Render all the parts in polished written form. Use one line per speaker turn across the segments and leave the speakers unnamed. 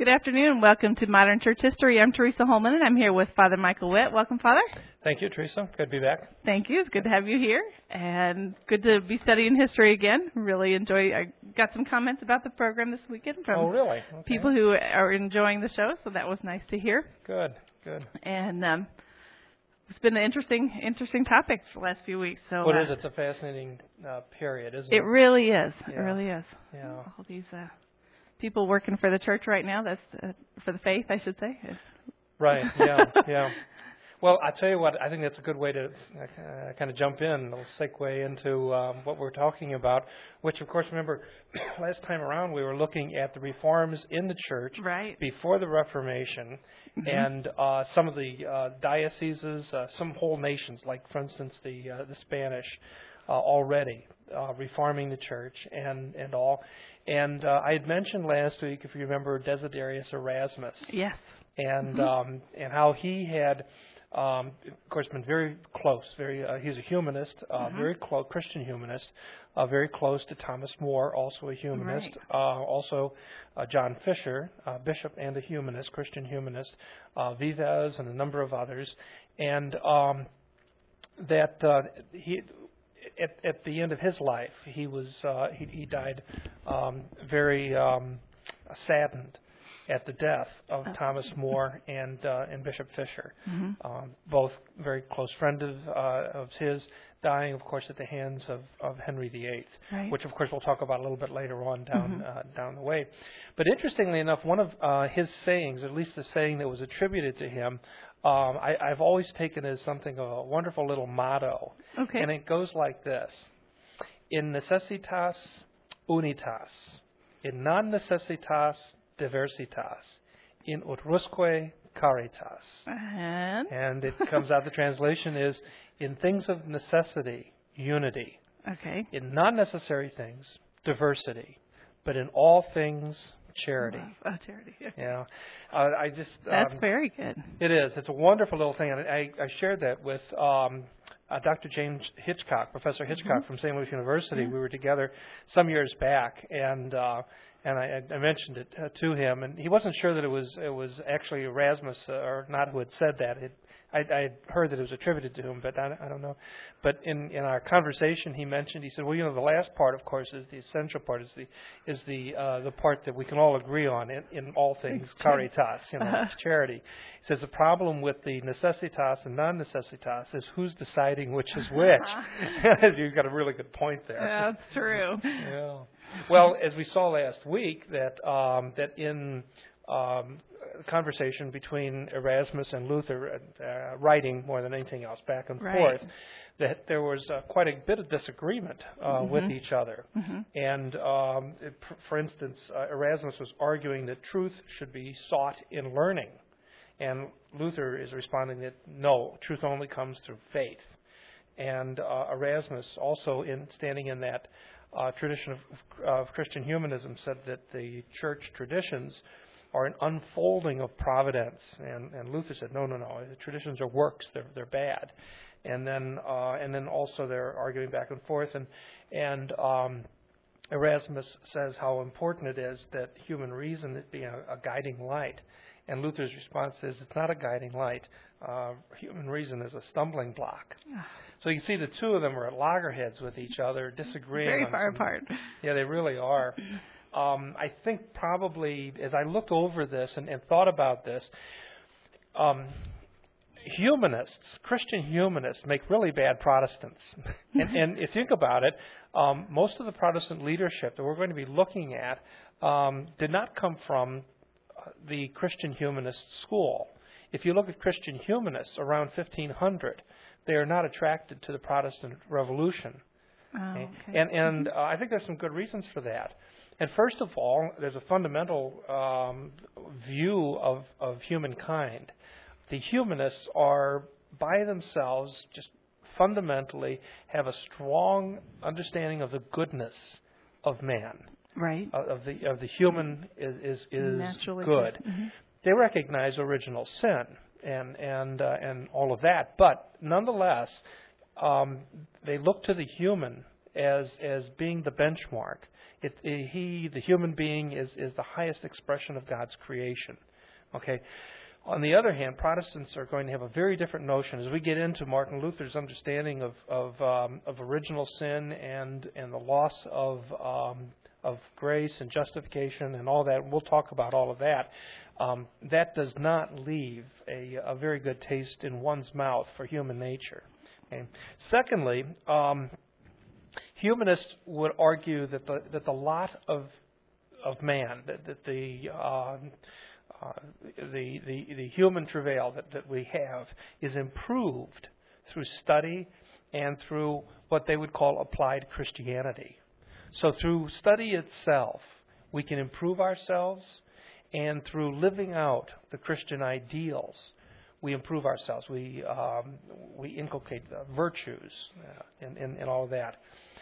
Good afternoon. Welcome to Modern Church History. I'm Teresa Holman, and I'm here with Father Michael Witt. Welcome, Father.
Thank you, Teresa. Good to be back.
Thank you. It's good to have you here, and good to be studying history again. Really enjoy. I got some comments about the program this weekend from people who are enjoying the show, so that was nice to hear.
Good.
And it's been an interesting topic for the last few weeks. So
well, it is. It's a fascinating period, isn't it?
It really is.
Yeah.
It really is.
Yeah.
All these people working for the church right now. That's for the faith, I should say.
Right. Yeah. Well, I tell you what. I think that's a good way to kind of jump in. It'll segue into what we're talking about. Which, of course, remember, last time around we were looking at the reforms in the church before the Reformation, and some of the dioceses, some whole nations, like for instance the Spanish, already reforming the church and all. And I had mentioned last week, if you remember, Desiderius Erasmus.
Yes.
And how he had, of course, been very close. He's a humanist, very close, Christian humanist, very close to Thomas More, also a humanist.
Right.
Also, John Fisher, bishop and a humanist, Christian humanist, Vives, and a number of others. And he. At the end of his life, he died very saddened at the death of Thomas More and Bishop Fisher, both very close friends of his, dying, of course, at the hands of Henry VIII, which, of course, we'll talk about a little bit later on down the way. But interestingly enough, one of his sayings, at least the saying that was attributed to him, I've always taken as something of a wonderful little motto.
Okay.
And it goes like this: in necessitas unitas, in non necessitas diversitas, in utrusque caritas. And it comes out, the translation is, in things of necessity, unity.
Okay.
In non-necessary things, diversity. But in all things, charity.
Charity.
Yeah.
That's very good.
It is. It's a wonderful little thing. And I shared that with Dr. James Hitchcock, Professor Hitchcock from St. Louis University. We were together some years back, and I mentioned it to him, and he wasn't sure that it was actually Erasmus or not who had said that. I had heard that it was attributed to him, but I don't know. But in our conversation, he said, well, the last part, of course, is the essential part, is the part that we can all agree on in all things, caritas, it's charity. He says the problem with the necessitas and non-necessitas is who's deciding which is which. You've got a really good point there.
Yeah, that's true.
Yeah. Well, as we saw last week, that in conversation between Erasmus and Luther, writing more than anything else back and forth, that there was quite a bit of disagreement with each other. And for instance, Erasmus was arguing that truth should be sought in learning, and Luther is responding that no, truth only comes through faith. And Erasmus, also standing in that tradition of Christian humanism, said that the church traditions are an unfolding of providence, and Luther said, no, the traditions are works, they're bad. And then also they're arguing back and forth, and Erasmus says how important it is that human reason be a guiding light, and Luther's response is it's not a guiding light. Human reason is a stumbling block. So you see the two of them are at loggerheads with each other, disagreeing.
Very far apart.
Yeah, they really are. I think probably as I looked over this and thought about this, humanists, Christian humanists, make really bad Protestants. And if you think about it, most of the Protestant leadership that we're going to be looking at did not come from the Christian humanist school. If you look at Christian humanists around 1500, they are not attracted to the Protestant Revolution.
Oh, okay.
And I think there's some good reasons for that. And first of all, there's a fundamental view of humankind. The humanists are, by themselves, just fundamentally have a strong understanding of the goodness of man.
Right.
Of the human is
naturally
good. They recognize original sin and all of that, but nonetheless, they look to the human as being the benchmark the human being, is the highest expression of God's creation. Okay. On the other hand, Protestants are going to have a very different notion as we get into Martin Luther's understanding of original sin and the loss of grace and justification and all that. We'll talk about all of that. That does not leave a very good taste in one's mouth for human nature. Okay. Secondly, humanists would argue that the lot of man, that the human travail that we have is improved through study and through what they would call applied Christianity. So through study itself, we can improve ourselves, and through living out the Christian ideals, we improve ourselves. We inculcate the virtues and all of that.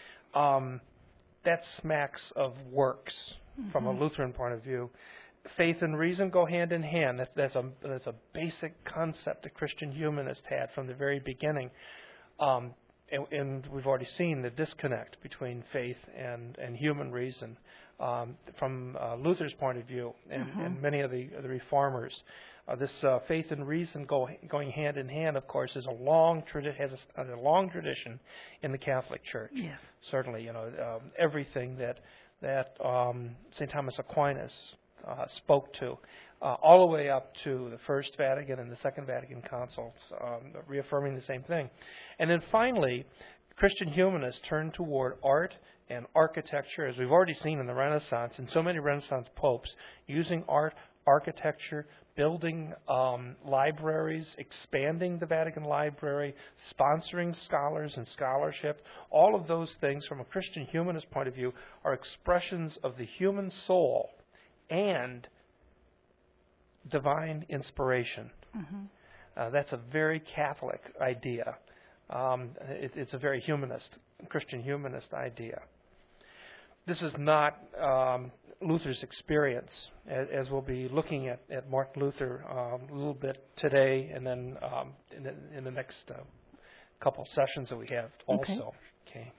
That smacks of works from a Lutheran point of view. Faith and reason go hand in hand. That's a basic concept the Christian humanist had from the very beginning. And we've already seen the disconnect between faith and human reason from Luther's point of view, and many of the reformers. This faith and reason going hand in hand, of course, has a long tradition in the Catholic Church.
Yeah.
Certainly, everything that St. Thomas Aquinas spoke to, all the way up to the First Vatican and the Second Vatican Councils, reaffirming the same thing. And then finally, Christian humanists turned toward art and architecture, as we've already seen in the Renaissance, and so many Renaissance popes using art, architecture, building libraries, expanding the Vatican Library, sponsoring scholars and scholarship. All of those things, from a Christian humanist point of view, are expressions of the human soul and divine inspiration. That's a very Catholic idea. It's a very Christian humanist idea. This is not Luther's experience, as we'll be looking at Martin Luther a little bit today, and then in the next couple sessions that we have also. Okay.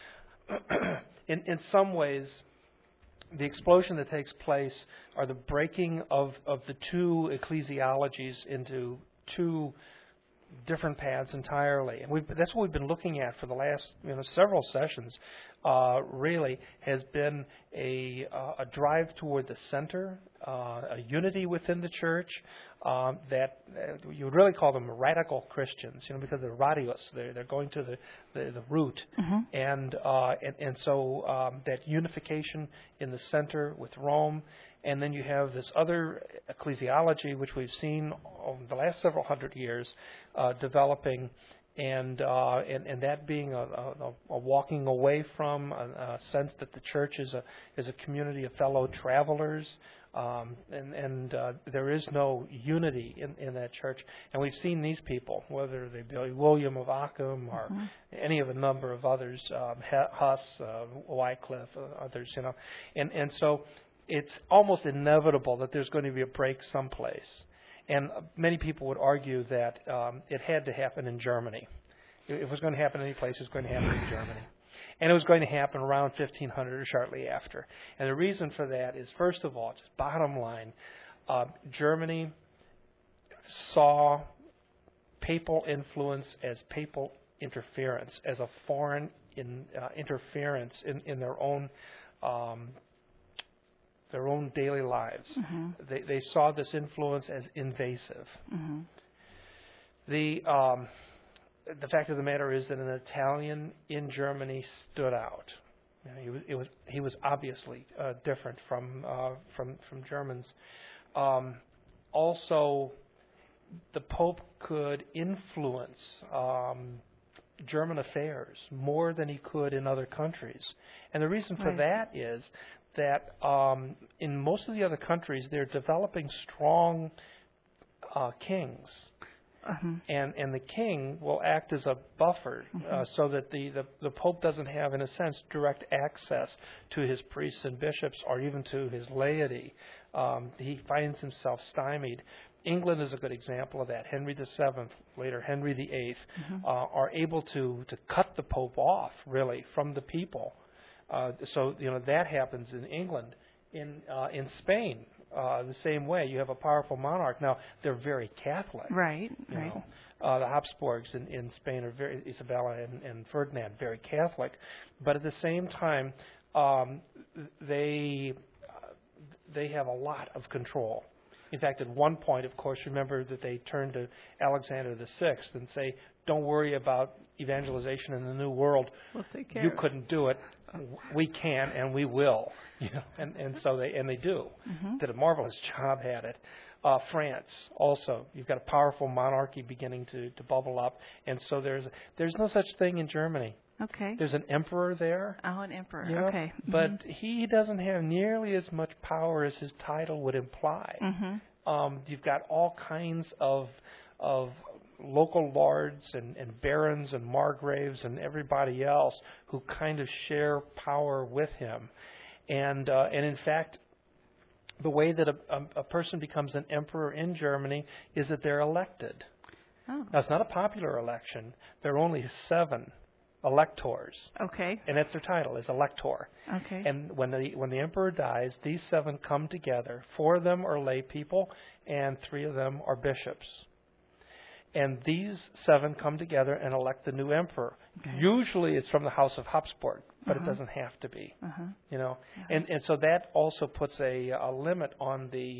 In some ways, the explosion that takes place are the breaking of the two ecclesiologies into two different paths entirely, and that's what we've been looking at for the last several sessions. Really has been a drive toward the center, a unity within the church that you would really call them radical Christians, because they're radius, they're going to the root, and so that unification in the center with Rome. And then you have this other ecclesiology, which we've seen over the last several hundred years developing, and that being a walking away from a sense that the church is a community of fellow travelers, and there is no unity in that church. And we've seen these people, whether they be William of Ockham or any of a number of others, Huss, Wycliffe, others, and so it's almost inevitable that there's going to be a break someplace. And many people would argue that it had to happen in Germany. If it was going to happen any place, it was going to happen in Germany. And it was going to happen around 1500 or shortly after. And the reason for that is, first of all, just bottom line, Germany saw papal influence as papal interference, as a foreign interference in their own daily lives. They saw this influence as invasive. The fact of the matter is that an Italian in Germany stood out. He was obviously different from Germans. Also, the Pope could influence German affairs more than he could in other countries, and the reason for that is that in most of the other countries, they're developing strong kings. And the king will act as a buffer so that the Pope doesn't have, in a sense, direct access to his priests and bishops or even to his laity. He finds himself stymied. England is a good example of that. Henry VII, later Henry VIII, are able to cut the Pope off, really, from the people. So that happens in England. In Spain, the same way. You have a powerful monarch. Now they're very Catholic.
Right.
The Habsburgs in Spain are very Isabella and Ferdinand, very Catholic, but at the same time, they have a lot of control. In fact, at one point, of course, remember that they turned to Alexander VI and say, "Don't worry about evangelization in the New World.
We'll take care.
You couldn't do it. We can, and we will." And so they do.
Mm-hmm.
Did a marvelous job at it. France also, you've got a powerful monarchy beginning to bubble up, and so there's no such thing in Germany.
Okay.
There's an emperor there.
Oh, an emperor.
Yeah,
okay. Mm-hmm.
But he doesn't have nearly as much power as his title would imply.
Mm-hmm.
You've got all kinds of local lords and barons and margraves and everybody else who kind of share power with him. And in fact, the way that a person becomes an emperor in Germany is that they're elected.
Oh.
Now, it's not a popular election. There are only 7 electors.
Okay.
And that's their title, is elector.
Okay.
And when the emperor dies, these 7 come together. 4 of them are lay people, and 3 of them are bishops. And these 7 come together and elect the new emperor.
Okay.
Usually it's from the House of Habsburg, but it doesn't have to be. And so that also puts a limit on the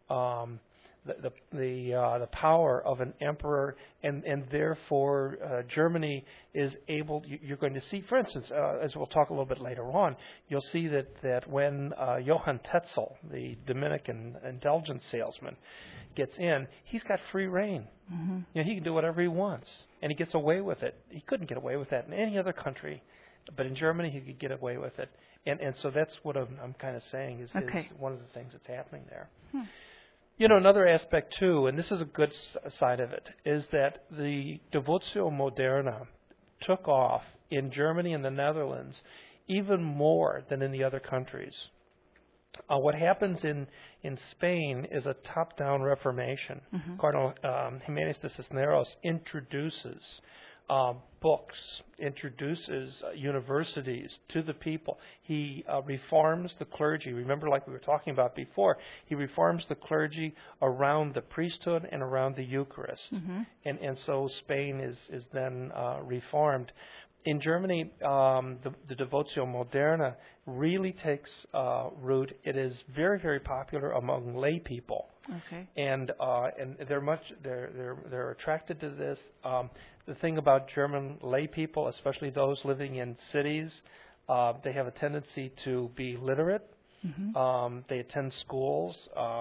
power of an emperor, and therefore Germany is able. You're going to see, for instance, as we'll talk a little bit later on, you'll see that when Johann Tetzel, the Dominican indulgence salesman, gets in, he's got free reign.
Mm-hmm.
He can do whatever he wants, and he gets away with it. He couldn't get away with that in any other country, but in Germany he could get away with it. And so that's what I'm kind of saying is one of the things that's happening there. Another aspect too, and this is a good side of it, is that the Devotio Moderna took off in Germany and the Netherlands even more than in the other countries. What happens in Spain is a top-down reformation. Mm-hmm. Cardinal Jimenez de Cisneros introduces books, introduces universities to the people. He reforms the clergy. Remember, like we were talking about before, he reforms the clergy around the priesthood and around the Eucharist. Mm-hmm. And so Spain is then reformed. In Germany, the Devotio Moderna really takes root. It is very, very popular among lay people.
Okay.
And they're attracted to this. The thing about German lay people, especially those living in cities, they have a tendency to be literate. Mm-hmm. They attend schools,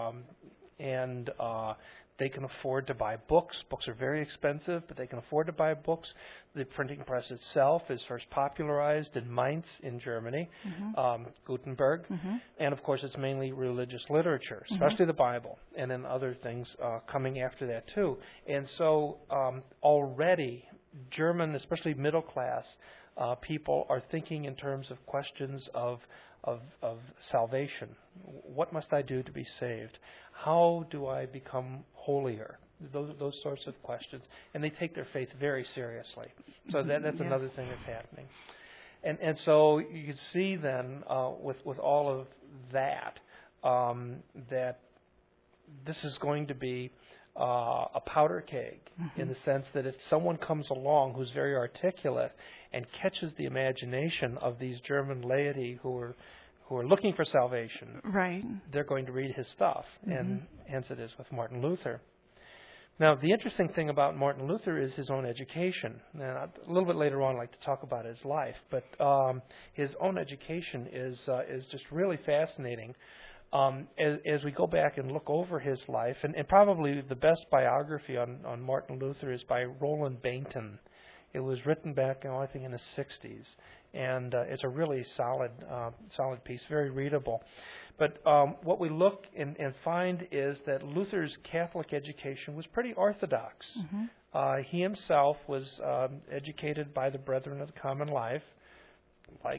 and they can afford to buy books. Books are very expensive, but they can afford to buy books. The printing press itself is first popularized in Mainz in Germany, Gutenberg, and of course it's mainly religious literature, especially the Bible, and then other things coming after that too. And so already German, especially middle class people, are thinking in terms of questions of salvation. What must I do to be saved? How do I become holier? Those sorts of questions, and they take their faith very seriously. So that's another thing that's happening, and so you can see then with all of that that this is going to be a powder keg in the sense that if someone comes along who's very articulate and catches the imagination of these German laity who are looking for salvation,
right,
they're going to read his stuff, and hence it is with Martin Luther. Now, the interesting thing about Martin Luther is his own education. And a little bit later on, I'd like to talk about his life, but his own education is just really fascinating. As we go back and look over his life, and probably the best biography on Martin Luther is by Roland Bainton. It was written back, I think, in the 60s, and it's a really solid piece, very readable. But what we look and find is that Luther's Catholic education was pretty orthodox. He himself was educated by the Brethren of the Common Life, like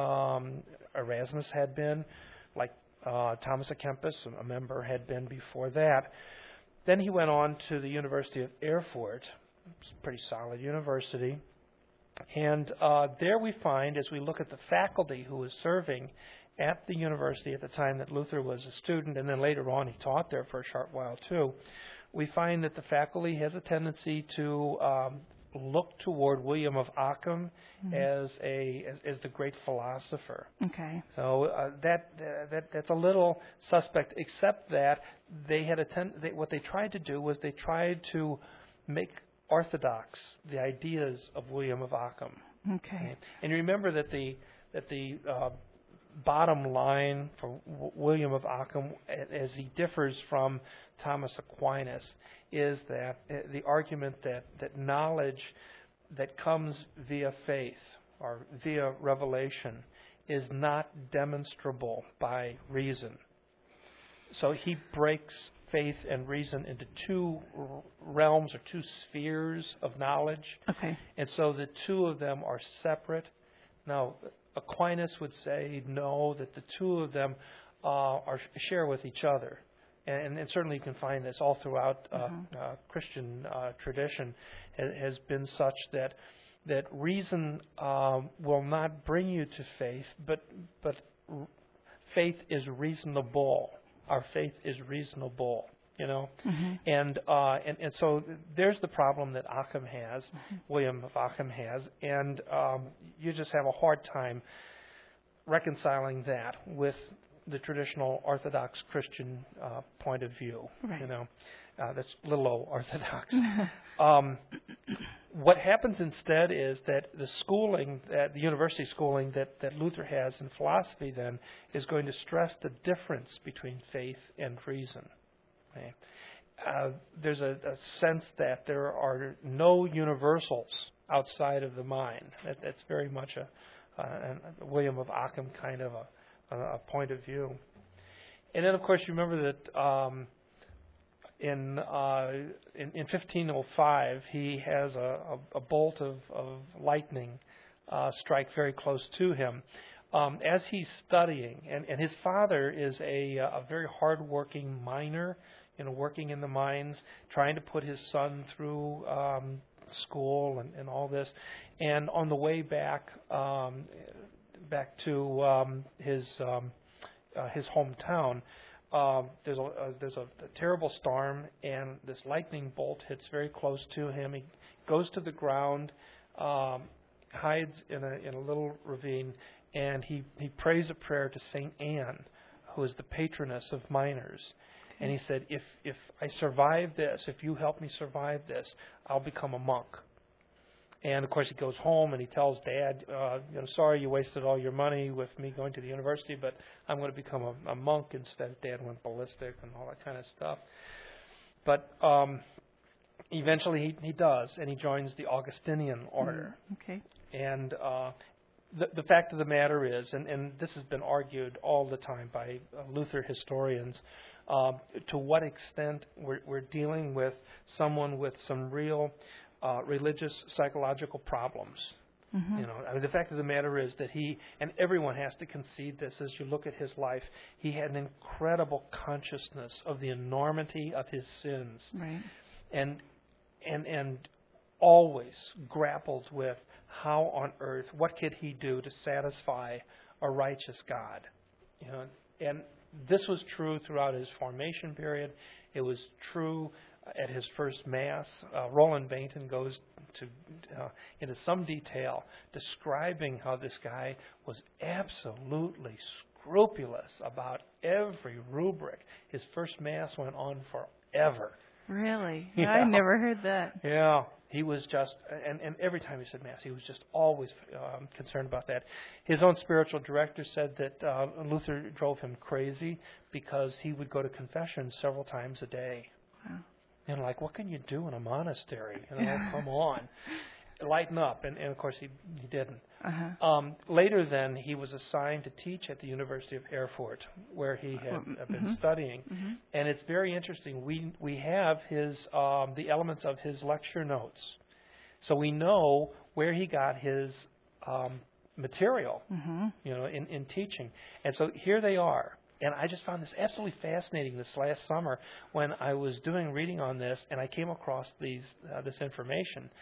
Erasmus had been, like Thomas à Kempis, a member, had been before that. Then he went on to the University of Erfurt. It's a pretty solid university. And there we find, as we look at the faculty who was serving at the university at the time that Luther was a student, and then later on he taught there for a short while too, we find that the faculty has a tendency to look toward William of Ockham as the great philosopher.
Okay.
So that's a little suspect, except that they had what they tried to do was they tried to make orthodox the ideas of William of Ockham.
Okay.
And you remember that the bottom line for William of Ockham, as he differs from Thomas Aquinas, is that the argument that knowledge that comes via faith or via revelation is not demonstrable by reason. So he breaks faith and reason into two realms or two spheres of knowledge.
Okay.
And so the two of them are separate. Now, Aquinas would say no, that the two of them share with each other. And certainly you can find this all throughout Christian tradition has been such that reason will not bring you to faith, but faith is reasonable. Our faith is reasonable, you know. And so there's the problem that Ockham has, William of Ockham has, and you just have a hard time reconciling that with the traditional Orthodox Christian point of view.
Right.
You know, that's a little old Orthodox. What happens instead is that the schooling, the university schooling that Luther has in philosophy then is going to stress the difference between faith and reason. Okay? There's a sense that there are no universals outside of the mind. That's very much a William of Ockham kind of a point of view. And then, of course, you remember that in 1505 he has a bolt of lightning strike very close to him as he's studying. And his father is a very hard-working miner, you know, working in the mines, trying to put his son through school and all this. And on the way back to his hometown, there's a terrible storm, and this lightning bolt hits very close to him. He goes to the ground, hides in a little ravine, and he prays a prayer to Saint Anne, who is the patroness of miners. And he said, if I survive this, if you help me survive this, I'll become a monk. And, of course, he goes home and he tells Dad, sorry you wasted all your money with me going to the university, but I'm going to become a monk instead. Dad went ballistic and all that kind of stuff. But eventually he does, and he joins the Augustinian order.
Okay.
And the fact of the matter is, and this has been argued all the time by Luther historians, to what extent we're dealing with someone with some real religious psychological problems. You know, I mean, the fact of the matter is that he, and everyone has to concede this as you look at his life, he had an incredible consciousness of the enormity of his sins.
Right. And
always grappled with how on earth, what could he do to satisfy a righteous God? You know, and this was true throughout his formation period. It was true at his first Mass. Roland Bainton goes into some detail describing how this guy was absolutely scrupulous about every rubric. His first Mass went on forever.
Really?
Yeah.
I never heard that.
Yeah. He was just, and every time he said Mass, he was just always concerned about that. His own spiritual director said that Luther drove him crazy because he would go to confession several times a day.
Wow.
And like, what can you do in a monastery? You know, come on, lighten up. And of course he didn't. Later then, he was assigned to teach at the University of Erfurt, where he had been studying. And it's very interesting. We have his the elements of his lecture notes, so we know where he got his material, you know, in teaching. And so here they are. And I just found this absolutely fascinating this last summer when I was doing reading on this, and I came across this information,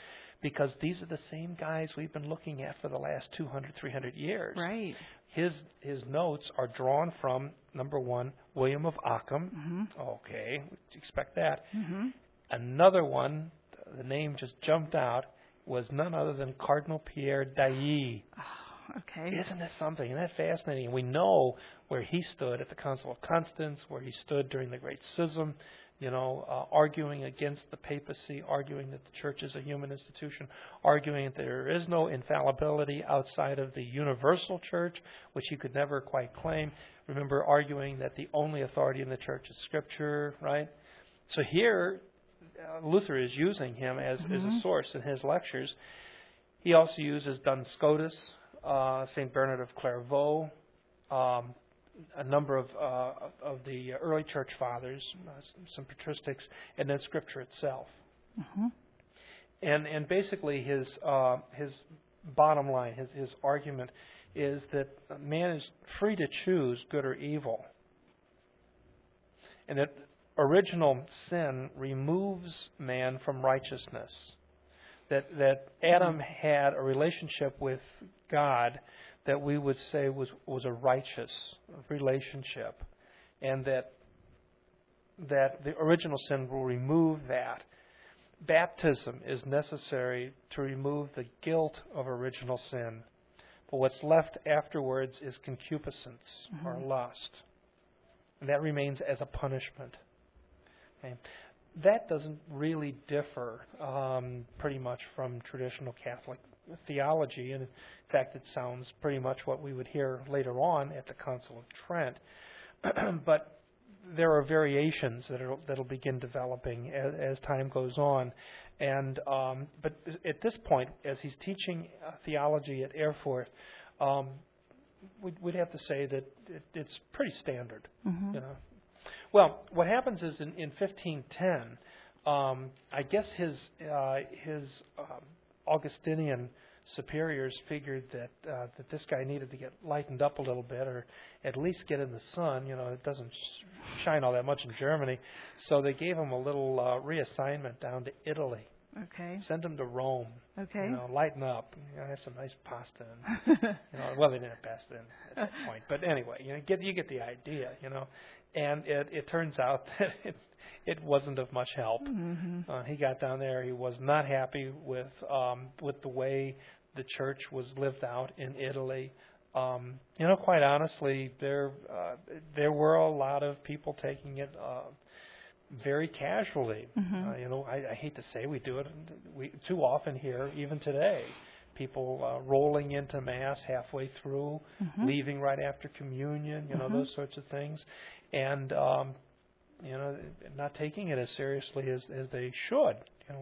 because these are the same guys we've been looking at for the last 200, 300 years.
Right.
His notes are drawn from, number one, William of Ockham. Okay, expect that. Another one, the name just jumped out, was none other than Cardinal Pierre Dailly.
Oh, okay.
Isn't that something? Isn't that fascinating? We know where he stood at the Council of Constance, where he stood during the Great Schism, arguing against the papacy, arguing that the church is a human institution, arguing that there is no infallibility outside of the universal church, which he could never quite claim. Remember, arguing that the only authority in the church is Scripture, right? So here, Luther is using him as a source in his lectures. He also uses Duns Scotus, St. Bernard of Clairvaux, a number of the early church fathers, some patristics, and then Scripture itself. And basically his bottom line, his argument is that man is free to choose good or evil, and that original sin removes man from righteousness. That Adam had a relationship with God that we would say was a righteous relationship, and that the original sin will remove that. Baptism is necessary to remove the guilt of original sin, but what's left afterwards is concupiscence or lust, and that remains as a punishment. Okay. That doesn't really differ pretty much from traditional Catholic theology, and in fact it sounds pretty much what we would hear later on at the Council of Trent. But there are variations that'll begin developing as time goes on. And but at this point, as he's teaching theology at Erfurt, we'd have to say that it's pretty standard. Well, what happens is in 1510, I guess his Augustinian superiors figured that this guy needed to get lightened up a little bit, or at least get in the sun. It doesn't shine all that much in Germany, so they gave him a little reassignment down to Italy.
Okay.
Send him to Rome.
Okay.
Lighten up. Have some nice pasta. And, well, they didn't have pasta at that point, but anyway, you get the idea. And it turns out that it wasn't of much help. He got down there. He was not happy with the way the church was lived out in Italy. Quite honestly, there were a lot of people taking it very casually. I hate to say we do it too often here, even today. People rolling into Mass halfway through, leaving right after communion, those sorts of things. And not taking it as seriously as they should.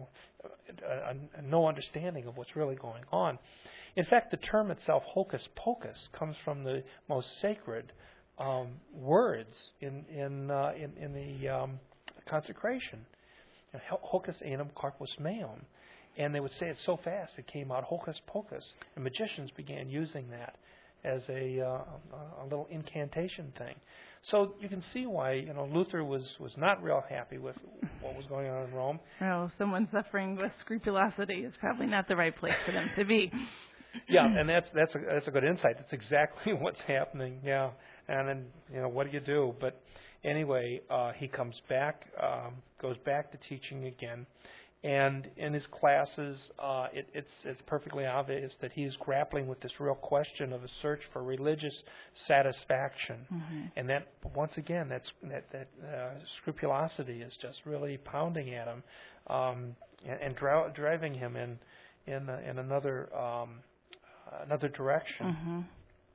No understanding of what's really going on. In fact, the term itself, hocus pocus, comes from the most sacred words in the consecration. Hocus enim corpus meum. And they would say it so fast it came out hocus pocus. And magicians began using that as a little incantation thing. So you can see why Luther was not real happy with what was going on in Rome.
Oh, someone suffering with scrupulosity is probably not the right place for them to be.
Yeah, and that's a good insight. That's exactly what's happening. Yeah, and then what do you do? But anyway, he comes back, goes back to teaching again. And in his classes, it's perfectly obvious that he's grappling with this real question of a search for religious satisfaction, and that once again, that scrupulosity is just really pounding at him, and driving him in another direction.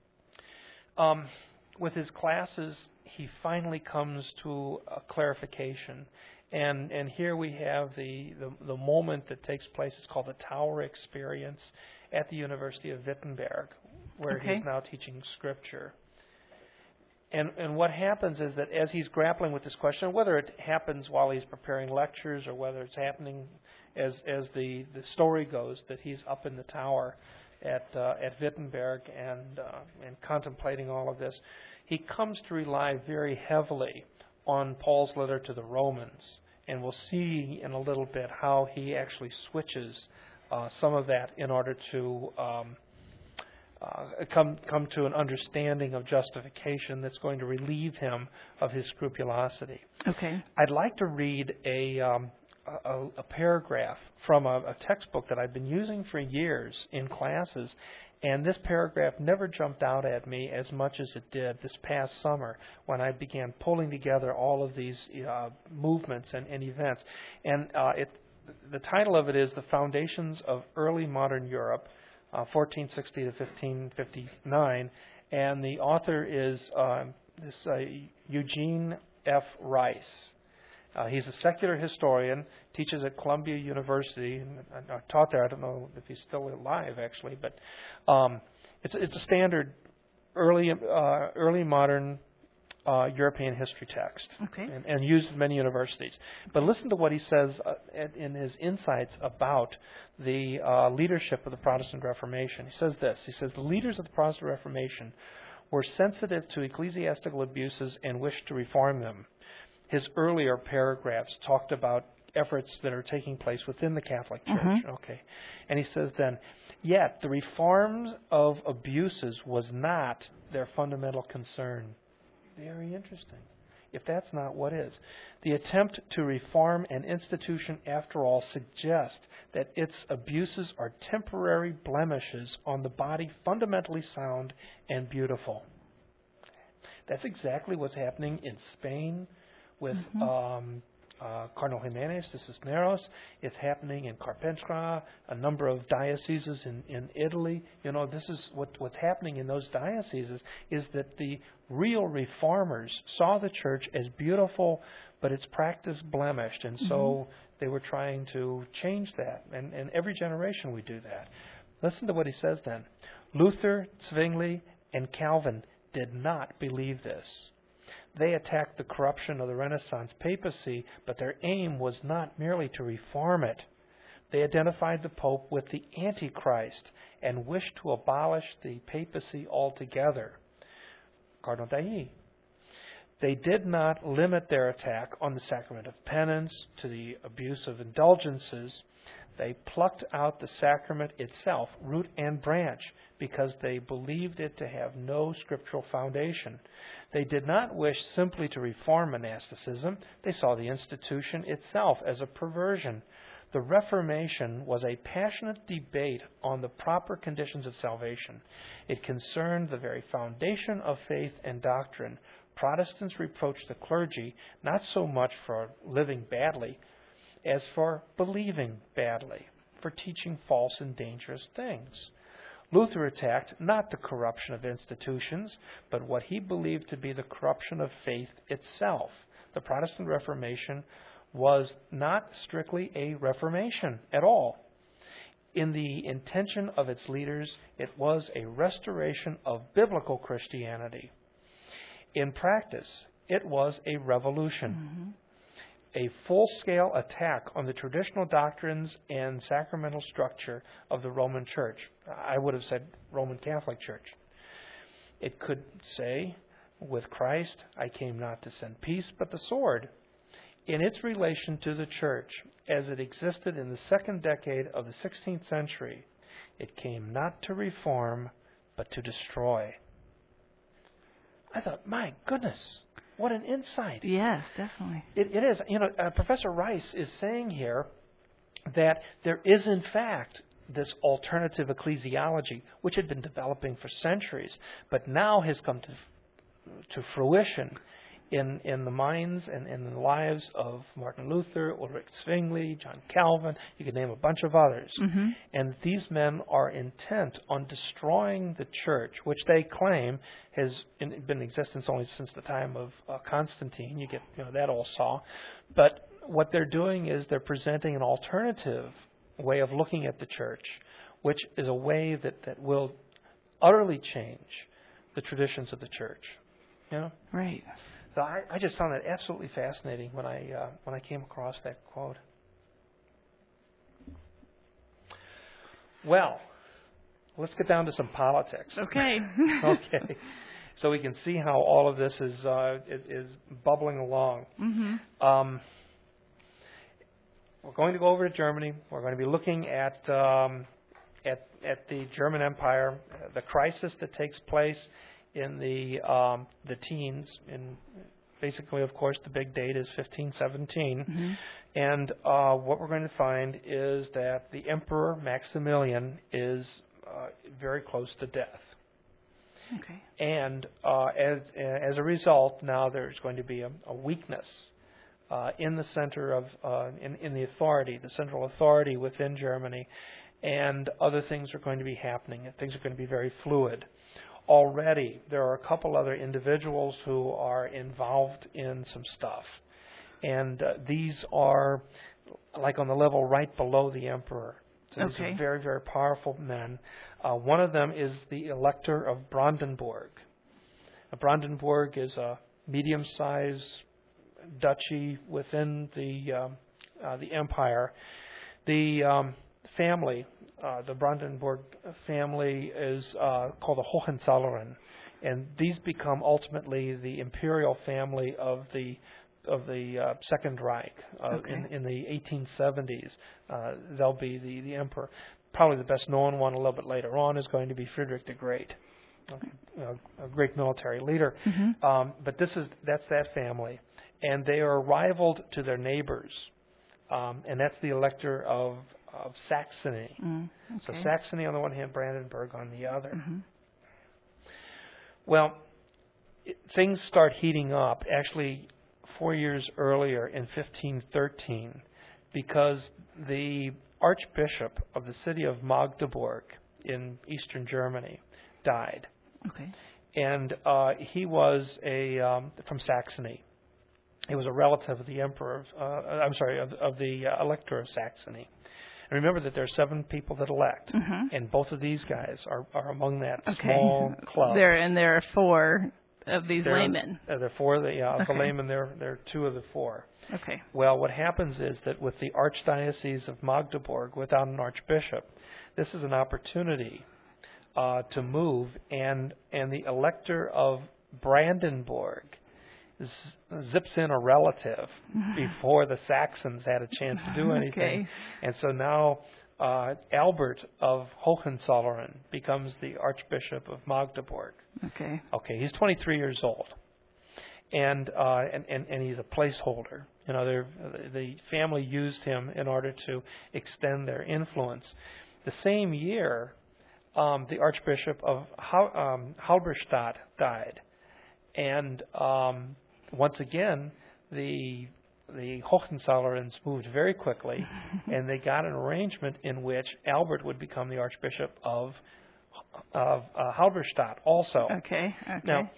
With his classes, he finally comes to a clarification. And here we have the moment that takes place. It's called the Tower Experience at the University of Wittenberg, where he's now teaching Scripture. And what happens is that as he's grappling with this question, whether it happens while he's preparing lectures or whether it's happening as the story goes, that he's up in the tower at Wittenberg and contemplating all of this, he comes to rely very heavily on Paul's letter to the Romans, and we'll see in a little bit how he actually switches some of that in order to come to an understanding of justification that's going to relieve him of his scrupulosity.
Okay.
I'd like to read a paragraph from a textbook that I've been using for years in classes, and this paragraph never jumped out at me as much as it did this past summer when I began pulling together all of these movements and events. And the title of it is The Foundations of Early Modern Europe, 1460 to 1559, and the author is Eugene F. Rice. He's a secular historian, teaches at Columbia University, and I taught there. I don't know if he's still alive, actually, but it's a standard early modern European history text, and used in many universities. But listen to what he says in his insights about the leadership of the Protestant Reformation. He says this. He says, the leaders of the Protestant Reformation were sensitive to ecclesiastical abuses and wished to reform them. His earlier paragraphs talked about efforts that are taking place within the Catholic Church. Okay. And he says then, yet the reforms of abuses was not their fundamental concern. Very interesting. If that's not what is. The attempt to reform an institution, after all, suggests that its abuses are temporary blemishes on the body fundamentally sound and beautiful. That's exactly what's happening in Spain with Cardinal Jimenez de Cisneros. It's happening in Carpentras, a number of dioceses in Italy. You know, this is what's happening in those dioceses is that the real reformers saw the church as beautiful, but its practice blemished, and so they were trying to change that. And every generation we do that. Listen to what he says then. Luther, Zwingli, and Calvin did not believe this. They attacked the corruption of the Renaissance papacy, but their aim was not merely to reform it. They identified the Pope with the Antichrist and wished to abolish the papacy altogether. Cardinal Dailly. They did not limit their attack on the sacrament of penance to the abuse of indulgences. They plucked out the sacrament itself, root and branch, because they believed it to have no scriptural foundation. They did not wish simply to reform monasticism. They saw the institution itself as a perversion. The Reformation was a passionate debate on the proper conditions of salvation. It concerned the very foundation of faith and doctrine. Protestants reproached the clergy not so much for living badly as for believing badly, for teaching false and dangerous things. Luther attacked not the corruption of institutions, but what he believed to be the corruption of faith itself. The Protestant Reformation was not strictly a reformation at all. In the intention of its leaders, it was a restoration of biblical Christianity. In practice, it was a revolution. A full-scale attack on the traditional doctrines and sacramental structure of the Roman Church. I would have said Roman Catholic Church. It could say, with Christ, I came not to send peace, but the sword. In its relation to the Church, as it existed in the second decade of the 16th century, it came not to reform, but to destroy. I thought, my goodness, what an insight.
Yes, definitely.
It is. You know, Professor Rice is saying here that there is, in fact, this alternative ecclesiology, which had been developing for centuries, but now has come to fruition in the minds and in the lives of Martin Luther, Ulrich Zwingli, John Calvin. You could name a bunch of others. And these men are intent on destroying the church, which they claim has been in existence only since the time of Constantine. You get that all saw. But what they're doing is they're presenting an alternative way of looking at the church, which is a way that will utterly change the traditions of the church. You know?
Right.
So I just found that absolutely fascinating when I came across that quote. Well, let's get down to some politics.
Okay.
Okay. So we can see how all of this is bubbling along. we're going to go over to Germany. We're going to be looking at the German Empire, the crisis that takes place in the teens. In basically, of course, the big date is 1517, mm-hmm. and what we're going to find is that the Emperor Maximilian is very close to death.
Okay.
And as a result, now there's going to be a weakness in the center of in the authority, the central authority within Germany, and other things are going to be happening. And things are going to be very fluid. Already, there are a couple other individuals who are involved in some stuff, and these are like on the level right below the emperor. So these are very, very powerful men. One of them is the Elector of Brandenburg. Brandenburg is a medium-sized duchy within the empire. The family, the Brandenburg family, is called the Hohenzollern, and these become ultimately the imperial family of the Second Reich. In the 1870s, they'll be the emperor. Probably the best known one a little bit later on is going to be Frederick the Great, a great military leader. Mm-hmm. But that's that family, and they are rivaled to their neighbors, and that's the Elector of Saxony. So Saxony on the one hand, Brandenburg on the other. Mm-hmm. Well, things start heating up actually 4 years earlier in 1513, because the Archbishop of the city of Magdeburg in eastern Germany died. Okay. And he was from Saxony. He was a relative of the emperor. Of the Elector of Saxony. And remember that there are 7 people that elect, mm-hmm. and both of these guys are among that small club.
There are 4 of these laymen.
There are 4 of the laymen. There are 2 of the 4.
Okay.
Well, what happens is that with the Archdiocese of Magdeburg, without an archbishop, this is an opportunity to move, and the Elector of Brandenburg zips in a relative before the Saxons had a chance to do anything. Okay. And so now Albert of Hohenzollern becomes the Archbishop of Magdeburg.
Okay.
Okay, he's 23 years old. And he's a placeholder. You know, the family used him in order to extend their influence. The same year, the Archbishop of Halberstadt died, and once again, the Hohenzollerns moved very quickly, and they got an arrangement in which Albert would become the Archbishop of Halberstadt also.
Okay.
Now,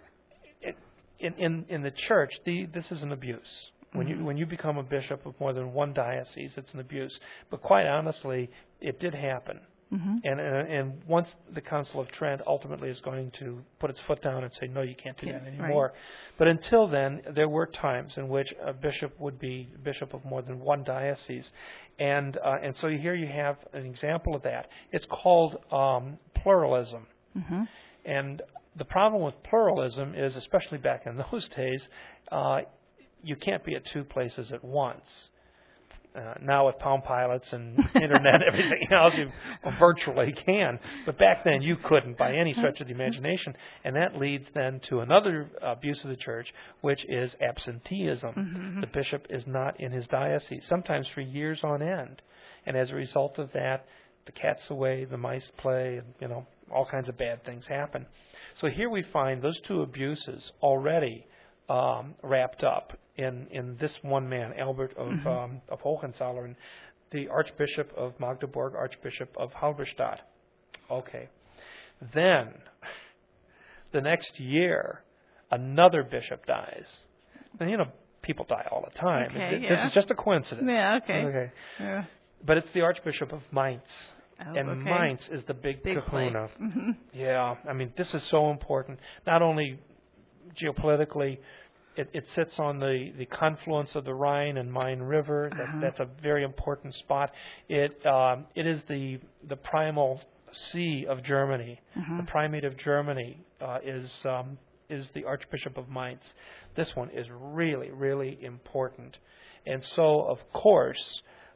in the church, this is an abuse. When you become a bishop of more than one diocese, it's an abuse. But quite honestly, it did happen. Mm-hmm. And once the Council of Trent ultimately is going to put its foot down and say, no, you can't do that anymore. Right. But until then, there were times in which a bishop would be bishop of more than one diocese. And so here you have an example of that. It's called pluralism. Mm-hmm. And the problem with pluralism is, especially back in those days, you can't be at 2 places at once. Now with Palm Pilots and internet and everything else, you virtually can. But back then you couldn't by any stretch of the imagination. And that leads then to another abuse of the church, which is absenteeism. Mm-hmm. The bishop is not in his diocese, sometimes for years on end. And as a result of that, the cat's away, the mice play, and, all kinds of bad things happen. So here we find those 2 abuses already wrapped up in this one man, Albert of Hohenzollern, the Archbishop of Magdeburg, Archbishop of Halberstadt. Okay. Then, the next year, another bishop dies. And, people die all the time.
Okay,
this is just a coincidence.
Yeah, okay. Yeah.
But it's the Archbishop of Mainz. And Mainz is the big kahuna. Mm-hmm. Yeah, this is so important. Not only geopolitically, it sits on the confluence of the Rhine and Main River. That's a very important spot. It is the primal see of Germany. Mm-hmm. The primate of Germany is the Archbishop of Mainz. This one is really, really important. And so, of course,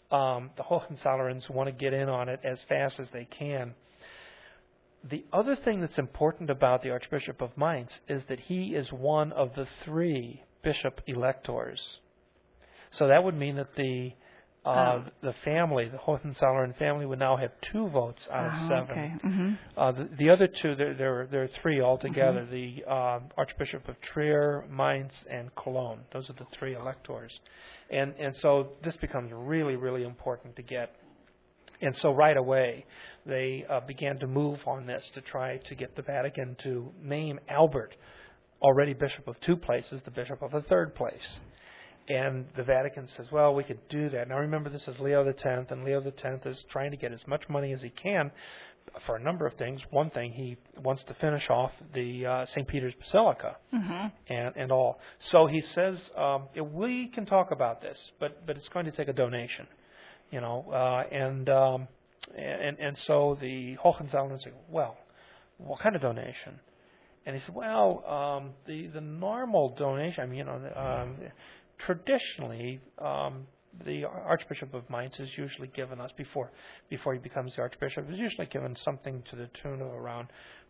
the Hohenzollerns want to get in on it as fast as they can. The other thing that's important about the Archbishop of Mainz is that he is one of the 3 bishop electors. So that would mean that the family, the Hohenzollern family, would now have 2 votes out of 7.
Okay. Mm-hmm.
The other 2, there are 3 altogether. Mm-hmm. The Archbishop of Trier, Mainz, and Cologne. Those are the 3 electors. And so this becomes really, really important to get. And so right away, they began to move on this to try to get the Vatican to name Albert, already bishop of 2 places, the bishop of a 3rd place. And the Vatican says, well, we could do that. Now remember, this is Leo X, and Leo X is trying to get as much money as he can for a number of things. One thing, he wants to finish off the St. Peter's Basilica and all. So he says, we can talk about this, but it's going to take a donation. And so the Hohenzollern say, well, what kind of donation? And he said, well, the normal donation, traditionally, the Archbishop of Mainz is usually given us, before he becomes the Archbishop, is usually given something to the tune of around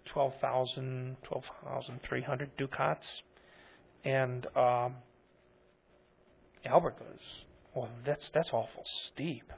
12,300 ducats. And Albert goes, well, that's awful steep,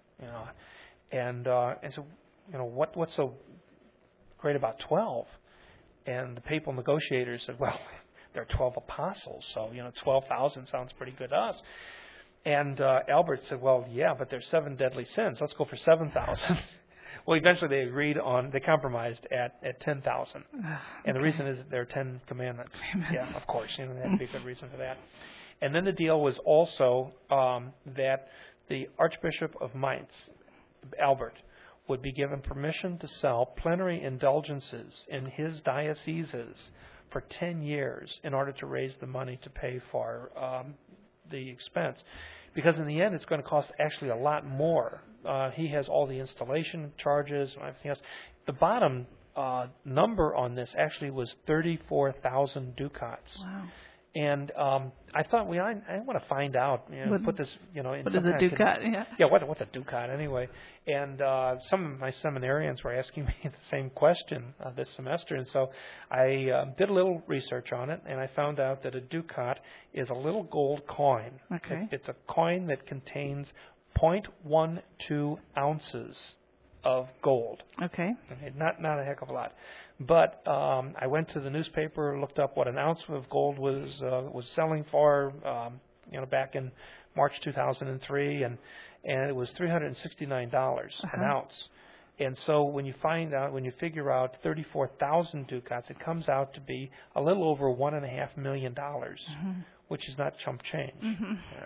and so, what's so great about 12? And the papal negotiators said, well, there are 12 apostles, so 12,000 sounds pretty good to us. And Albert said, well, yeah, but there's 7 deadly sins. Let's go for 7,000. Well, eventually they compromised at 10,000. And the reason is that there are 10 commandments. Yeah, of course, there had to be a good reason for that. And then the deal was also that the Archbishop of Mainz, Albert, would be given permission to sell plenary indulgences in his dioceses for 10 years in order to raise the money to pay for the expense. Because in the end, it's going to cost actually a lot more. He has all the installation charges and everything else. The bottom number on this actually was 34,000 ducats.
Wow.
And I thought, I want to find out, put this, in
what is a ducat?
What's a ducat anyway? And some of my seminarians were asking me the same question this semester, and so I did a little research on it, and I found out that a ducat is a little gold coin.
Okay.
It's a coin that contains 0.12 ounces of gold.
Okay.
Not a heck of a lot. But I went to the newspaper, looked up what an ounce of gold was selling for, back in March 2003, and it was $369 an ounce. And so when you figure out 34,000 ducats, it comes out to be a little over $1.5 million, which is not chump change.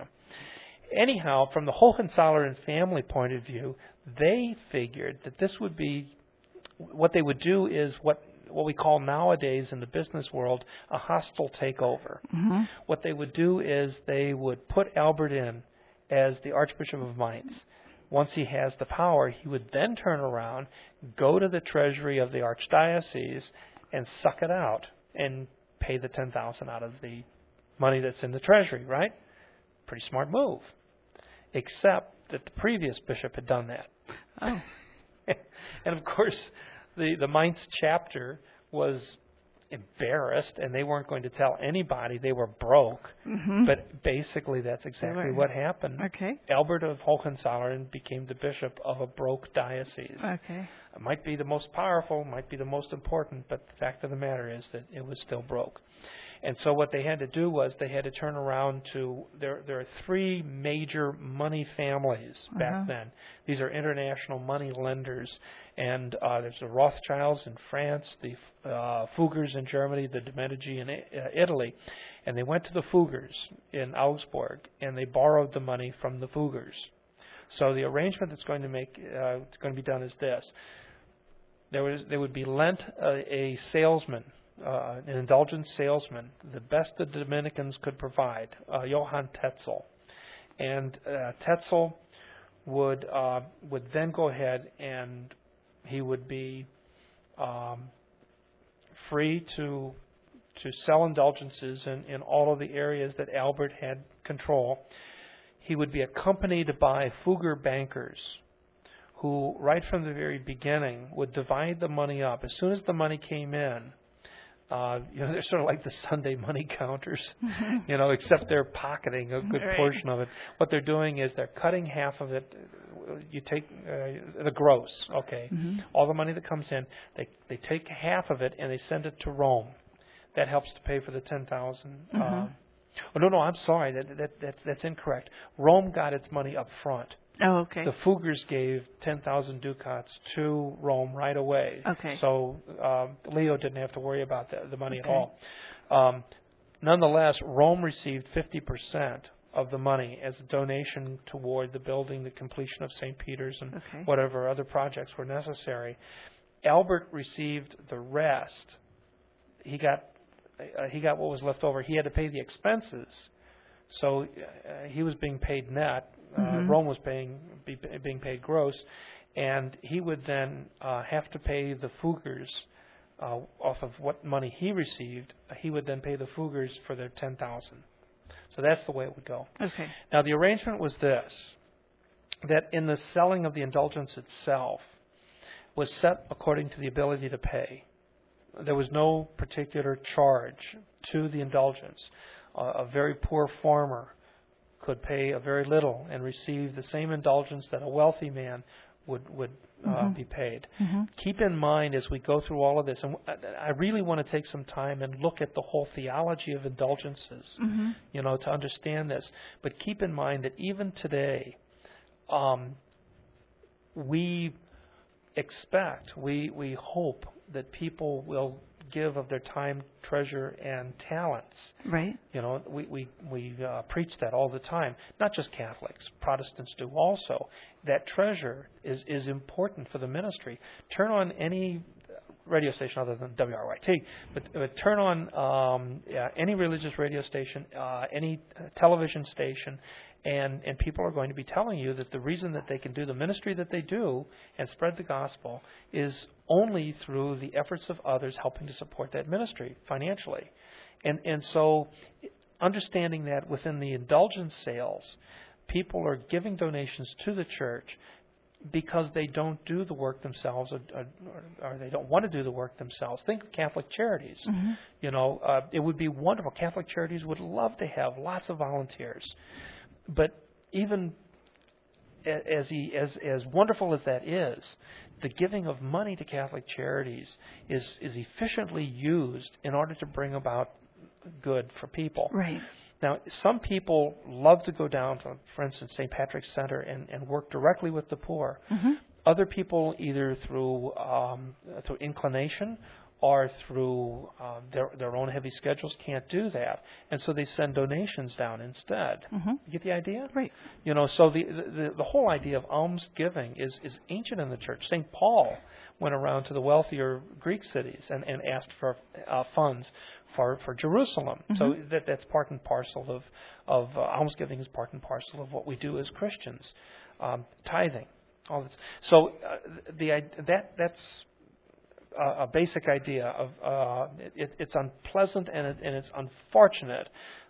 Anyhow, from the Hohenzollern family point of view, they figured that this would be, what they would do is what we call nowadays in the business world a hostile takeover. What they would do is they would put Albert in as the Archbishop of Mainz. Once he has the power, he would then turn around, go to the treasury of the archdiocese, and suck it out and pay the 10,000 out of the money that's in the treasury, right? Pretty smart move. Except that the previous bishop had done that.
Oh.
And of course, the Mainz chapter was embarrassed, and they weren't going to tell anybody they were broke. But basically, that's exactly what happened.
Okay.
Albert of Hohenzollern became the bishop of a broke diocese.
Okay.
It might be the most powerful, might be the most important, but the fact of the matter is that it was still broke. And so what they had to do was they had to turn around to, there are 3 major money families back then. These are international money lenders. And there's the Rothschilds in France, the Fuggers in Germany, the de Medici in Italy. And they went to the Fuggers in Augsburg, and they borrowed the money from the Fuggers. So the arrangement that's going to be done is this. There would be lent a salesman, an indulgent salesman, the best the Dominicans could provide, Johann Tetzel. And Tetzel would then go ahead and he would be free to sell indulgences in all of the areas that Albert had control. he would be accompanied by Fugger bankers who, right from the very beginning, would divide the money up. As soon as the money came in, they're sort of like the Sunday money counters, except they're pocketing a good portion of it. What they're doing is they're cutting half of it. You take the gross, okay, all the money that comes in, they take half of it and they send it to Rome. That helps to pay for the 10,000. No, I'm sorry, that's incorrect. Rome got its money up front.
Oh, okay.
The Fuggers gave 10,000 ducats to Rome right away.
Okay.
So Leo didn't have to worry about the money at all. Nonetheless, Rome received 50% of the money as a donation toward the building, the completion of St. Peter's, and whatever other projects were necessary. Albert received the rest. He got what was left over. He had to pay the expenses, so he was being paid net. Rome was being paid gross, and he would then have to pay the Fuggers off of what money he received. He would then pay the Fuggers for their 10,000. So that's the way it would go.
Okay.
Now the arrangement was this: that in the selling of the indulgence itself was set according to the ability to pay. There was no particular charge to the indulgence. A very poor farmer could pay a very little and receive the same indulgence that a wealthy man would be paid. Keep in mind as we go through all of this, and I really want to take some time and look at the whole theology of indulgences, to understand this. But keep in mind that even today, we expect, we hope that people will give of their time, treasure, and talents.
Right.
We preach that all the time. Not just Catholics, Protestants do also. That treasure is important for the ministry. Turn on any radio station other than WRYT, but turn on any religious radio station, any television station, and people are going to be telling you that the reason that they can do the ministry that they do and spread the gospel is only through the efforts of others helping to support that ministry financially. And so understanding that within the indulgence sales, people are giving donations to the church because they don't do the work themselves or they don't want to do the work themselves. Think of Catholic Charities. It would be wonderful. Catholic Charities would love to have lots of volunteers. But even as wonderful as that is, the giving of money to Catholic Charities is efficiently used in order to bring about good for people.
Right.
Now, some people love to go down to, for instance, St. Patrick's Center and work directly with the poor. Other people, either through inclination or through their own heavy schedules, can't do that, and so they send donations down instead. You get the idea?
Right.
So the whole idea of almsgiving is ancient in the church. St. Paul went around to the wealthier Greek cities and asked for funds for Jerusalem. So that's part and parcel of almsgiving is part and parcel of what we do as Christians. Tithing, all this. So that's a basic idea of it's unpleasant and it's unfortunate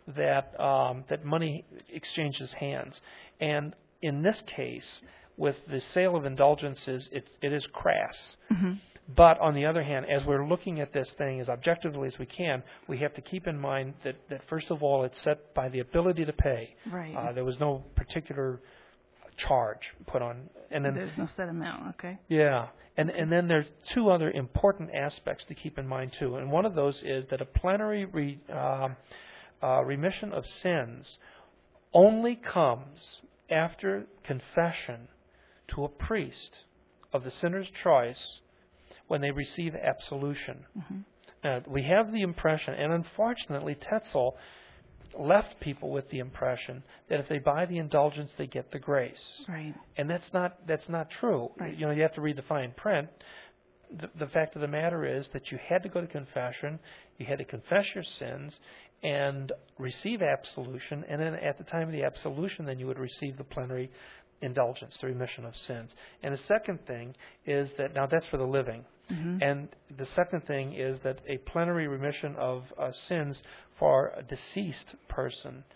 that money exchanges hands. And in this case, with the sale of indulgences, it is crass. But on the other hand, as we're looking at this thing as objectively as we can, we have to keep in mind that first of all, it's set by the ability to pay.
Right.
There was no particular charge put on. And then
there's no set amount, okay.
Yeah. And then there's two other important aspects to keep in mind, too. And one of those is that a plenary remission of sins only comes after confession to a priest of the sinner's choice when they receive absolution. Now, we have the impression, and unfortunately Tetzel left people with the impression that if they buy the indulgence, they get the grace.
Right.
And that's not true.
Right.
You have to read the fine print. The fact of the matter is that you had to go to confession, you had to confess your sins, and receive absolution, and then at the time of the absolution, then you would receive the plenary indulgence, the remission of sins. And the second thing is that, now that's for the living, and the second thing is that a plenary remission of sins for a deceased person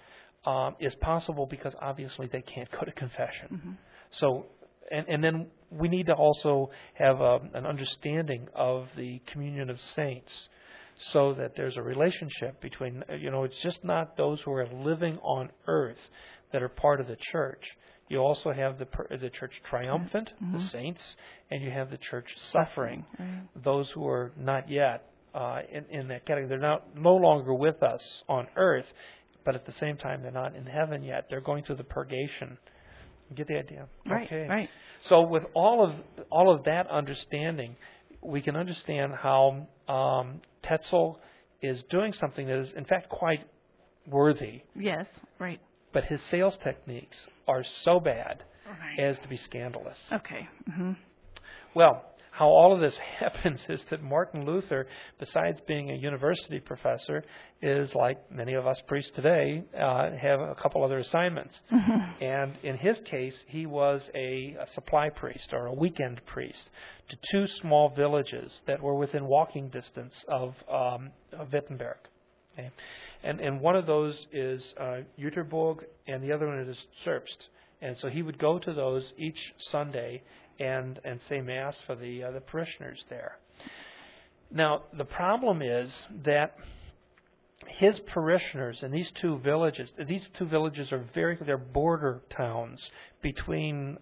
is possible because obviously they can't go to confession. So, and then we need to also have an understanding of the communion of saints, so that there's a relationship between, it's just not those who are living on earth that are part of the church. You also have the church triumphant, the saints, and you have the church suffering, those who are not yet in that category. They're no longer with us on earth, but at the same time, they're not in heaven yet. They're going through the purgation. You get the idea?
Right,
okay.
Right.
So with all of that understanding, we can understand how Tetzel is doing something that is, in fact, quite worthy.
Yes, right.
But his sales techniques are so bad as to be scandalous.
Okay.
Well, how all of this happens is that Martin Luther, besides being a university professor, is like many of us priests today, have a couple other assignments. And in his case, he was a supply priest or a weekend priest to two small villages that were within walking distance of Wittenberg. Okay? And one of those is Jüterburg, and the other one is Zerbst. And so he would go to those each Sunday and say Mass for the parishioners there. Now, the problem is that his parishioners in these two villages are they're border towns between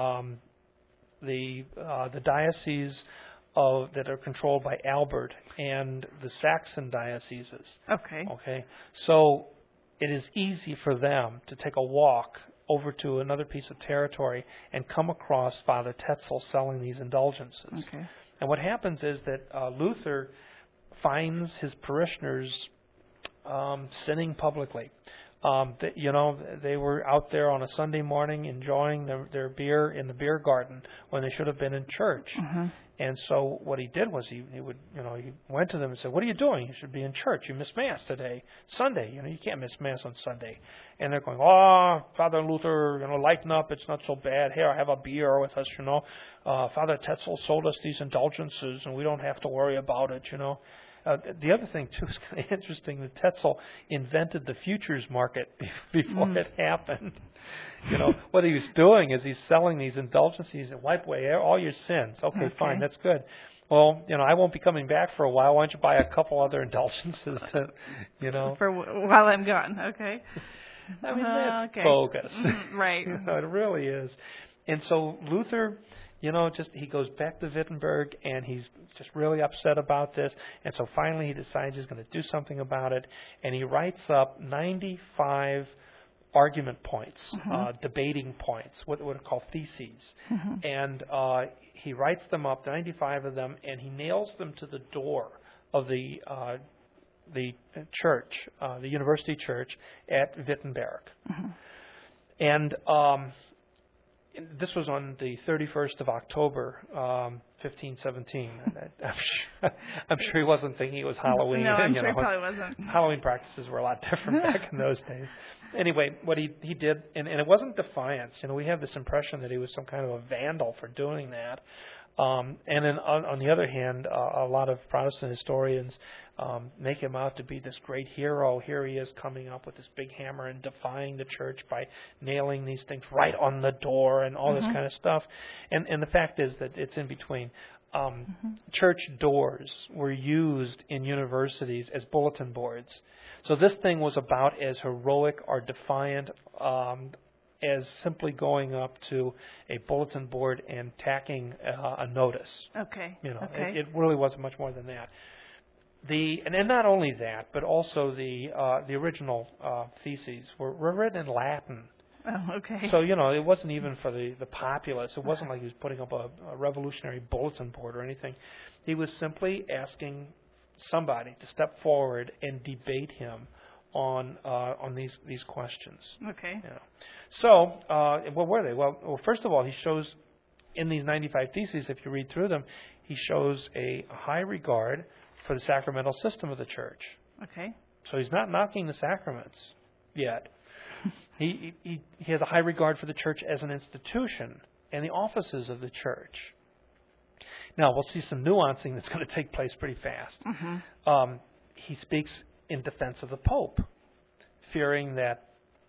the dioceses that are controlled by Albert and the Saxon dioceses. Okay. So it is easy for them to take a walk over to another piece of territory and come across Father Tetzel selling these indulgences.
Okay.
And what happens is that Luther finds his parishioners sinning publicly. They were out there on a Sunday morning enjoying their beer in the beer garden when they should have been in church. And so what he did was he went to them and said, "What are you doing? You should be in church. You missed Mass today, Sunday. You can't miss Mass on Sunday." And they're going, "Oh, Father Luther, lighten up. It's not so bad. Here, have a beer with us. Father Tetzel sold us these indulgences, and we don't have to worry about it. The other thing, too, is kind of interesting that Tetzel invented the futures market before it happened. What he was doing is he's selling these indulgences and wipe away all your sins. Okay, fine, that's good. Well, I won't be coming back for a while. Why don't you buy a couple other indulgences
for while I'm gone, okay?
I mean, that's bogus.
Right.
It really is. And so Luther... he goes back to Wittenberg, and he's just really upset about this. And so finally he decides he's going to do something about it. And he writes up 95 argument points, debating points, what are called theses. And he writes them up, 95 of them, and he nails them to the door of the church, the university church at Wittenberg. And... this was on the 31st of October, 1517. I'm sure he wasn't thinking it was Halloween.
No, I'm sure he probably wasn't.
Halloween practices were a lot different back in those days. Anyway, what he did, and it wasn't defiance. We have this impression that he was some kind of a vandal for doing that. And then on the other hand, a lot of Protestant historians make him out to be this great hero. Here he is coming up with this big hammer and defying the church by nailing these things right on the door and all this kind of stuff. And the fact is that it's in between. Church doors were used in universities as bulletin boards. So this thing was about as heroic or defiant as simply going up to a bulletin board and tacking a notice.
Okay.
It really wasn't much more than that. And not only that, but also the original theses were written in Latin.
Oh, okay.
So it wasn't even for the populace. It wasn't like he was putting up a revolutionary bulletin board or anything. He was simply asking somebody to step forward and debate him on these questions.
Okay.
So, what were they? Well, first of all, he shows in these 95 theses, if you read through them, he shows a high regard for the sacramental system of the church.
Okay.
So he's not knocking the sacraments yet. He has a high regard for the church as an institution and the offices of the church. Now, we'll see some nuancing that's going to take place pretty fast. He speaks in defense of the Pope, fearing that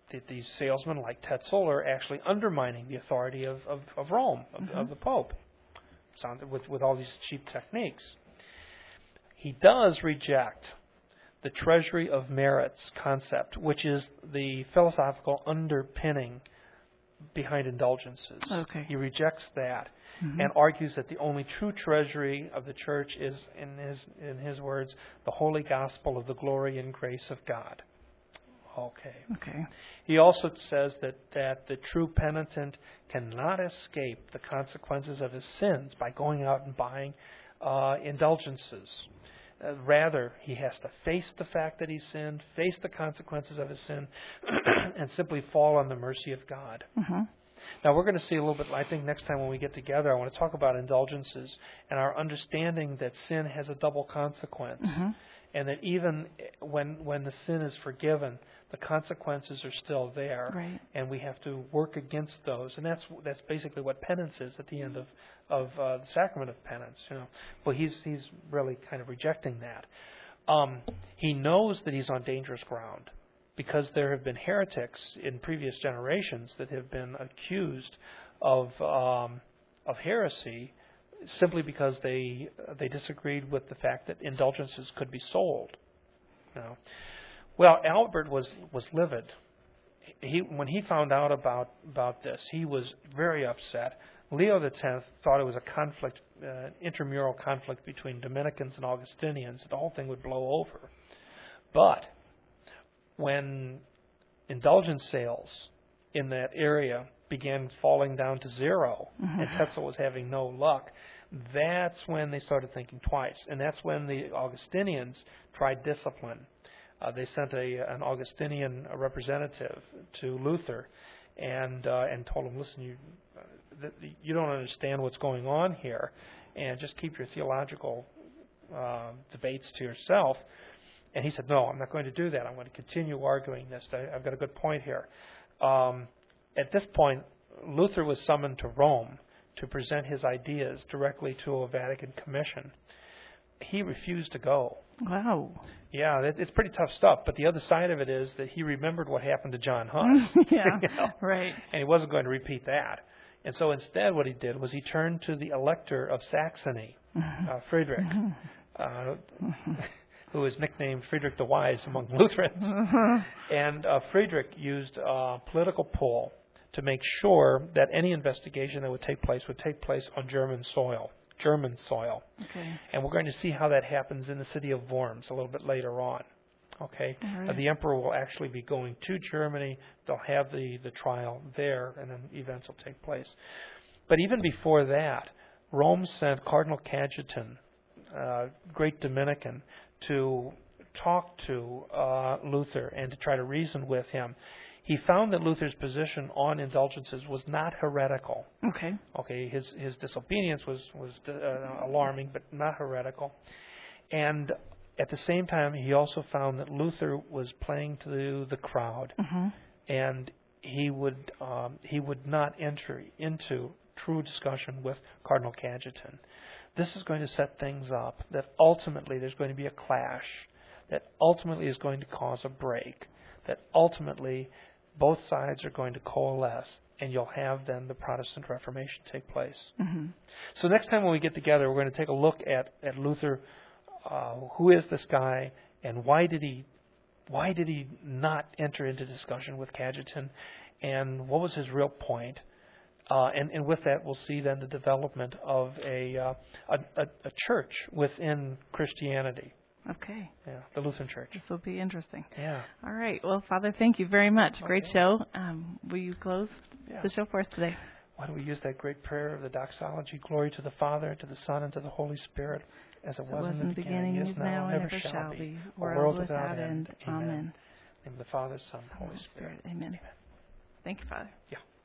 these salesmen like Tetzel are actually undermining the authority of Rome, of the Pope, with all these cheap techniques. He does reject the treasury of merits concept, which is the philosophical underpinning behind indulgences.
Okay.
He rejects that and argues that the only true treasury of the church is, in his words, the holy gospel of the glory and grace of God. Okay. He also says that the true penitent cannot escape the consequences of his sins by going out and buying indulgences. Rather, he has to face the fact that he sinned, face the consequences of his sin, and simply fall on the mercy of God. Now, we're going to see a little bit, I think next time when we get together, I want to talk about indulgences and our understanding that sin has a double consequence. And that even when the sin is forgiven, the consequences are still there.
Right.
And we have to work against those. And that's basically what penance is at the end of the sacrament of penance. Well, he's really kind of rejecting that. He knows that he's on dangerous ground, because there have been heretics in previous generations that have been accused of heresy simply because they disagreed with the fact that indulgences could be sold. Well, Albert was livid. When he found out about this, he was very upset. Leo X thought it was a conflict, intramural conflict between Dominicans and Augustinians. The whole thing would blow over. But when indulgence sales in that area began falling down to zero, and Tetzel was having no luck, that's when they started thinking twice. And that's when the Augustinians tried discipline. They sent an Augustinian representative to Luther and told him, listen, you don't understand what's going on here, and just keep your theological debates to yourself. And he said, no, I'm not going to do that. I'm going to continue arguing this. I've got a good point here. At this point, Luther was summoned to Rome to present his ideas directly to a Vatican commission. He refused to go.
Wow.
Yeah, it's pretty tough stuff. But the other side of it is that he remembered what happened to John Huss.
Right.
And he wasn't going to repeat that. And so instead what he did was he turned to the Elector of Saxony, Friedrich, who is nicknamed Friedrich the Wise among Lutherans. And Friedrich used political pull to make sure that any investigation that would take place on German soil. Okay. And we're going to see how that happens in the city of Worms a little bit later on. Okay. Right. The emperor will actually be going to Germany. They'll have the trial there, and then events will take place. But even before that, Rome sent Cardinal Cajetan, great Dominican, to talk to Luther and to try to reason with him. He found that Luther's position on indulgences was not heretical. Okay. His disobedience was alarming, but not heretical. And at the same time, he also found that Luther was playing to the crowd, and he would not enter into true discussion with Cardinal Cajetan. This is going to set things up that ultimately there's going to be a clash, that ultimately is going to cause a break, that ultimately both sides are going to coalesce, and you'll have then the Protestant Reformation take place. So next time when we get together, we're going to take a look at Luther. Who is this guy, and why did he not enter into discussion with Cajetan, and what was his real point? And with that, we'll see then the development of a church within Christianity.
Okay.
Yeah, the Lutheran Church.
This will be interesting.
Yeah.
All right. Well, Father, thank you very much. Okay. Great show. Will you close the show for us today?
Why don't we use that great prayer of the doxology? Glory to the Father, to the Son, and to the Holy Spirit, as it was in the beginning, is now, and ever shall be, world without end. Amen. In the name of the Father, Son, and Holy Spirit.
Amen. Thank you, Father.
Yeah.